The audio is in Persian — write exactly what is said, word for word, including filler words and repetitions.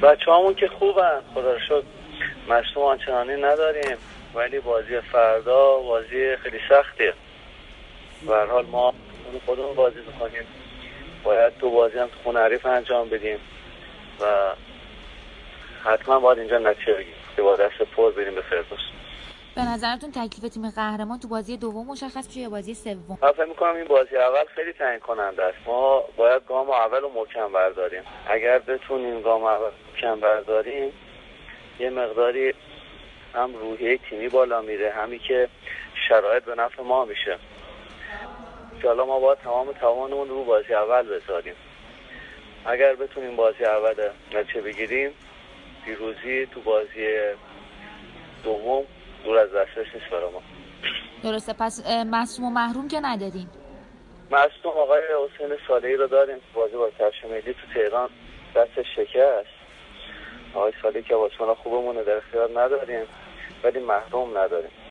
بچه همون که خوبن خدا رو شکر، مصدوم آنچنانی نداریم، ولی بازی فردا بازی خیلی سختیه. به هر حال ما خودمون بازی میکنیم، باید تو بازی هم تو خونه حریف انجام بدیم و حتما باید اینجا نتیجه بگیریم که با دست پر بریم به فردوس. به نظرتون تکلیف تیم قهرمان تو بازی دوم مشخص میشه یا بازی سوم؟ من فکر می‌کنم این بازی اول خیلی تعیین کننده است. ما باید گام اول رو محکم برداریم. اگر بتونیم گام اول محکم برداریم یه مقداری هم روحیه تیمی بالا میره، همی که شرایط به نفع ما میشه. حالا ما باید تمام توانمون رو بازی اول بذاریم. اگر بتونیم بازی اول نتیجه بگیریم، پیروزی تو بازی دوم دور از دسترس نیست برای ما. درسته. پس معصوم و محروم که نداریم؟ معصوم آقای حسین صالحی رو داریم، بازی با کفش ملی تو تهران دست شکست. آقای صالحی که بازیکن خوبمونه در اختیار نداریم، ولی محروم نداریم.